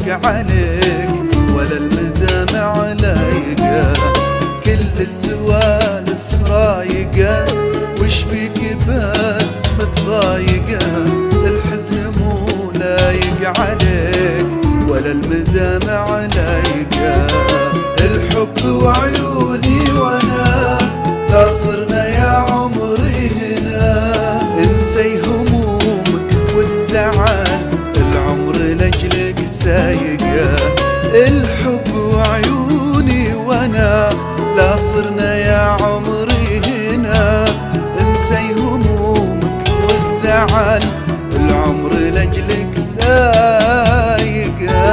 رايق عليك ولا المدامع لايقة، كل السوالف رايقة، وش فيك بس متضايقة؟ الحزن مو لايق عليك ولا المدامع لايقة. الحب وعيوني وانا لا صرنا يا عمري هنا، انسي همومك والزعل العمر لجلك سايقة. الحب وعيوني وانا لا صرنا يا عمري هنا، انسي همومك والزعل العمر لجلك سايقة.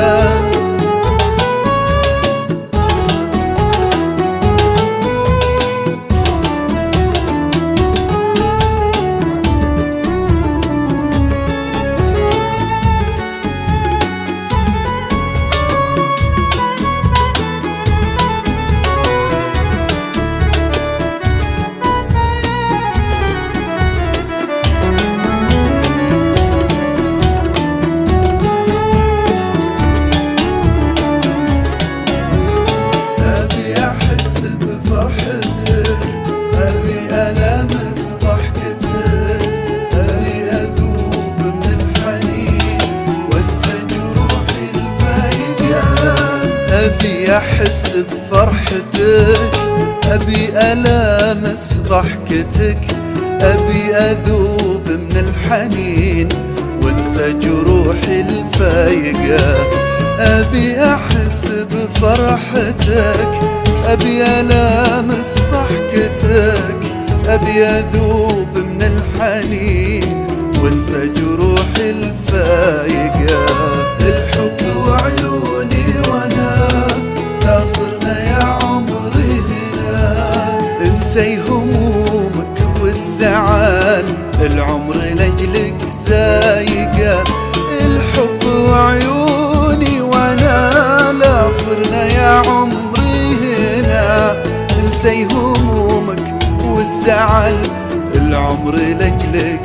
أبي أحس بفرحتك، أبي ألامس ضحكتك، أبي أذوب من الحنين وانسى جروحي الفايقة. أبي أحس بفرحتك، أبي ألامس ضحكتك، أبي أذوب من الحنين وانسى جروحي الفايقة. الحب وعيوني وانا لا صرنا يا عمري هنا، انسي همومك والزعل العمر لجلك سايقة. الحب وعيوني وانا لا صرنا يا عمري هنا، انسي همومك والزعل العمر لجلك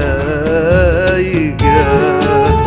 سايقة.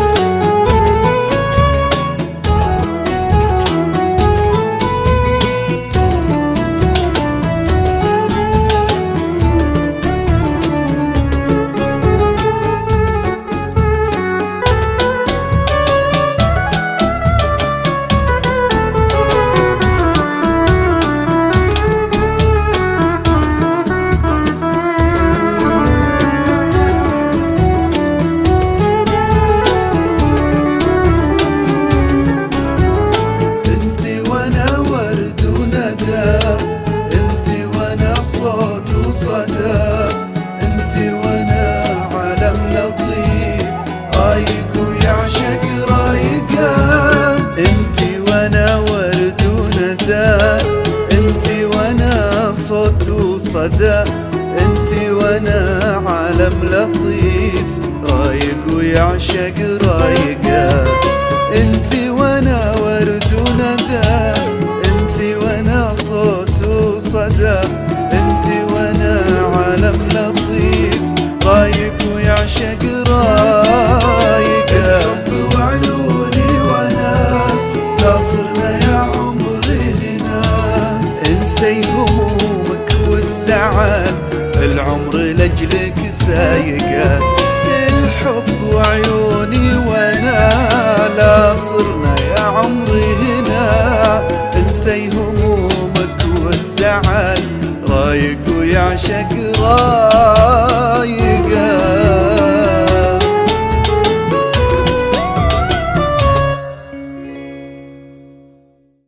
انتي وانا صوت وصدى، انتي وانا عالم لطيف رايق ويعشق رايقة. انتي وانا ورد وندى، انتي وانا صوت وصدى، انتي وانا عالم لطيف رايق ويعشق رايقة. انتي وانا ورد وندى، انتي وانا صوت وصدى، انتي وانا عالم لطيف رايق ويعشق رايقة. الحب وعيوني وانا لا صرنا يا عمري هنا، انسي همومك والزعل العمر لجلك سايقة. الحب وعيوني وانا لا صرنا يا عمري هنا، انسي همومك والزعل رايق ويعشق رايقة.